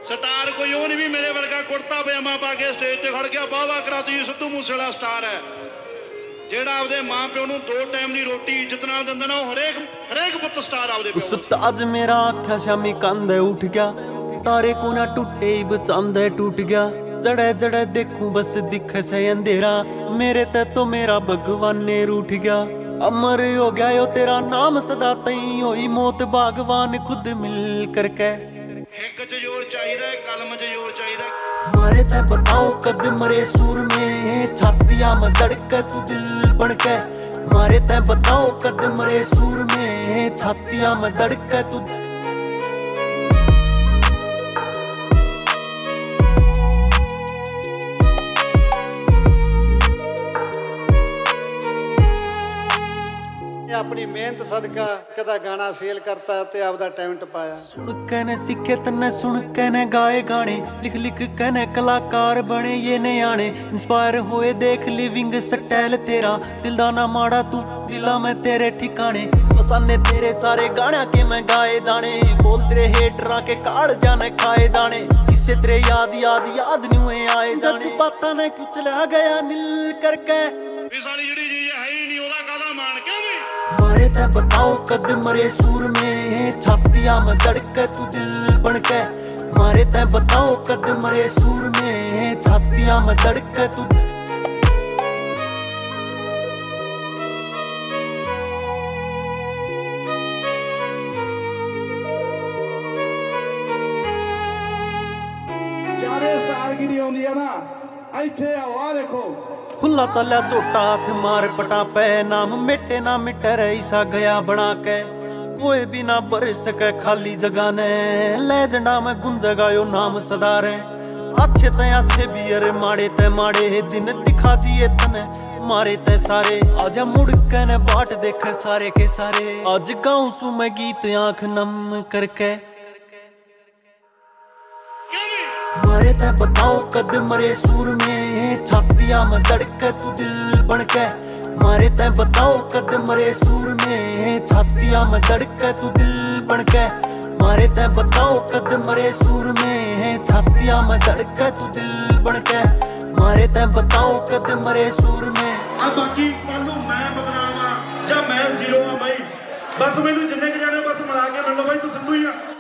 Star ਕੋਈ ਉਹ ਨਹੀਂ ਵੀ ਮੇਰੇ ਵਰਗਾ ਕੁੜਤਾ ਪਜਾਮਾ ਪਾ ਕੇ ਸਟੇਜ ਤੇ ਖੜ ਗਿਆ ਵਾਹ ਵਾਹ ਕਰਾਤੀ ਸਿੱਧੂ ਮੂਸੇਵਾਲਾ ਸਟਾਰ ਹੈ। ਜਿਹੜਾ ਆਪਦੇ ਮਾਂ ਪਿਓ ਨੂੰ 2 ਟਾਈਮ ਦੀ ਰੋਟੀ ਇੱਜ਼ਤ ਨਾਲ ਦਿੰਦਾ ਨਾ ਉਹ ਹਰੇਕ ਪੁੱਤ ਸਟਾਰ ਆਪਦੇ ਪਿਓ। ਉਸਤਾਦ ਮੇਰਾ ਆਖਿਆ ਸ਼ਾਮੀ ਕੰਧ ਉੱਠ ਗਿਆ, ਤਾਰੇ ਕੋ ਨਾ ਟੁੱਟੇ ਬਚਾਂਦ टूट गया। जड़े जड़े देखूं बस दिखे से अंधेरा, मेरे ते तो मेरा भगवान ने रूठ गया। अमर हो गया यो तेरा नाम सदा तई होई मौत बागवान खुद मिल करके। हिक च जोर चाहिदा कलम च जोर चाहिदा। मारे ते बताओ कद मरे सूर में छातियां में धड़के तू दिल बनके। मारे ते बताओ कद मरे सूर में छातियां में धड़के तू। अपनी मेहनत सदका कदा गाना सेल करता ते आपदा टैलेंट पाया। सुन के ने सीखे तन्ने सुन के ने गाए गाने, लिख लिख के ने कलाकार बने ये नयाने। इंस्पायर होए देख लिविंग स्टाइल तेरा, दिल दा ना माड़ा तू दिला में तेरे ठिकाने। फसाने तेरे सारे गाना के मैं गाए जाने, बोल तेरे हेटरा के काड़ जाने खाए जाने। किससे तेरे याद याद याद न्यूए आए जाने, बातां ने क्यों चला गया नील करके। इस वाली जड़ी चीज है ही नहीं ओदा कादा मान क्यों भी। मारे ते बताओ कद मरे सूर में छातियां में धड़के तू दिल बनके। मारे ते बताओ कद मरे सूर में छातियां में धड़के तू। ਚਾਰੇ ਸਟਾਰਗਿਰੀ ਆਉਂਦੀ ਆ ਨਾ ਇੱਥੇ ਆਓ ਆ ਦੇਖੋ। खुला चलिया झोटा हाथ मार पटा पे, नाम मिटे ना मिटे रही सा गया बना के। कोई भी ना भर सके खाली जगह ने, लेजेंडा में गुंजेगा यो नाम सदा रे। अच्छे ते अच्छे भी अरे माड़े ते माड़े दिन दिखा दिए तने मारे ते सारे। आजा मुड़ के ने बाट देखे सारे के सारे, आज गाऊं सू मैं गीत आंख नम करके। मारे ते बताओ कद मरे सूर में छातियां में धड़के तू दिल बनके। मारे ते बताओ कद मरे सूर में छातियां में धड़के तू दिल बनके। मारे ते बताओ कद मरे सूर में छातियां में धड़के तू दिल बनके। मारे ते बताओ कद मरे सूर में। आ बाकी कल नूं मैं बदनाम आ जां मैं जीरो आ भाई, बस मैनूं जिन्ने क जाने बस मिला के मिल लो भाई तू सिद्धू ही आ।